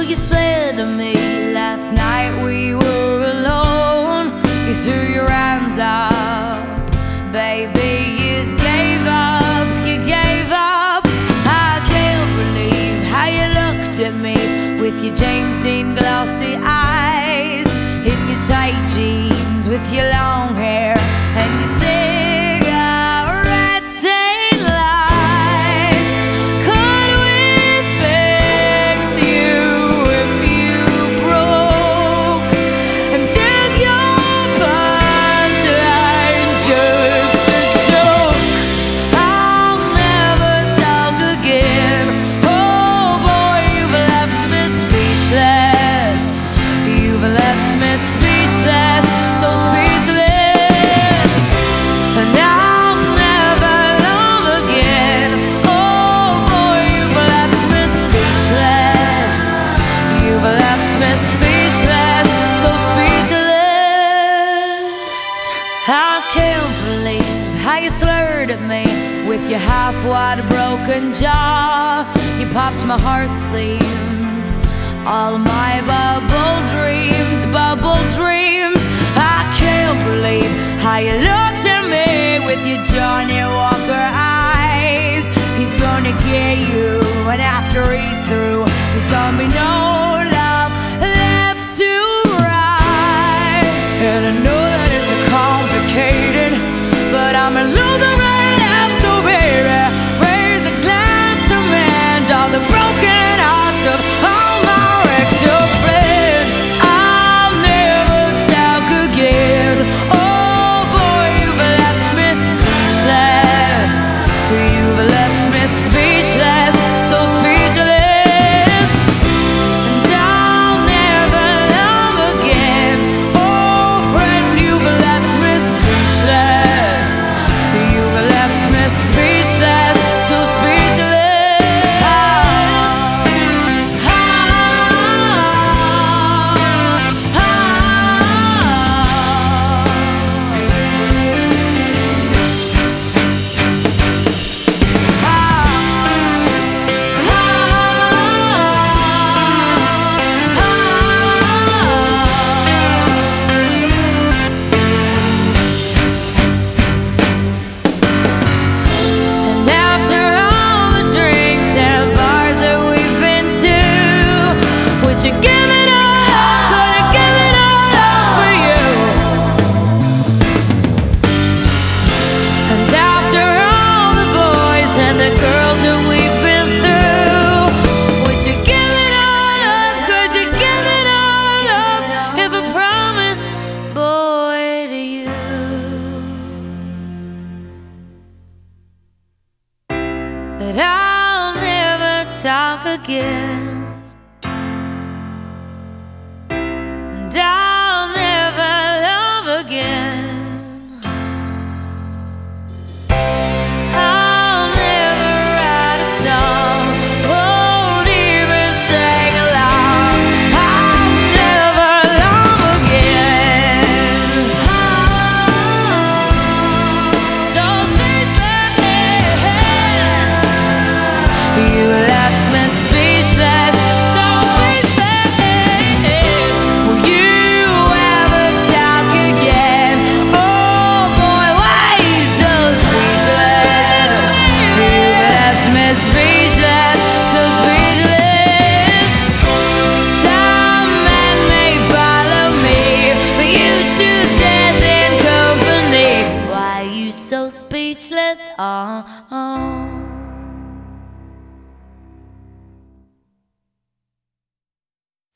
you said to me last night we were alone. You threw your hands up, baby, you gave up, you gave up. I can't believe how you looked at me with your James Dean glossy eyes, in your tight jeans with your long hair and your cigarette-stained lies. Could we fix you if you broke? And is your punchline just a joke? I'll never talk again. Oh boy, you've left me speechless. You've left me speechless, so speechless. And I'll never love again. Oh boy, you've left me speechless. You've left me speechless, so speechless. I can't believe how you slurred at me with your half-wide broken jaw. You popped my heart seams, all my bubble dreams, bubble dreams. I can't believe how you looked at me with your Johnny Walker eyes. He's gonna get you, and after he's through, there's gonna be no love left to ride. And I know that it's complicated, but I'm a loser right now, so baby, raise a glass to mend all the broken hearts of all my wrecked up friends. I'll never talk again. Oh boy, you've left me speechless. You've left me speechless, so speechless. And I'll never love again. Oh friend, you've left me speechless. You've left me speechless, so speechless. And after all the drinks and bars that we've been to, would you give it all? Would I give it all up for you? And after all the boys and the girls that we've been through, would you give it all up? Could you give it all up if I promised, boy, to you that I'll never talk again, and I'll never love again. I'll never write a song, won't even sing along. I'll never love again. So speechless. You left me speechless, so speechless. Will you ever talk again? Oh boy, why you so speechless? You left me speechless, so speechless. Some men may follow me, but you choose death in company. Why you so speechless? Oh.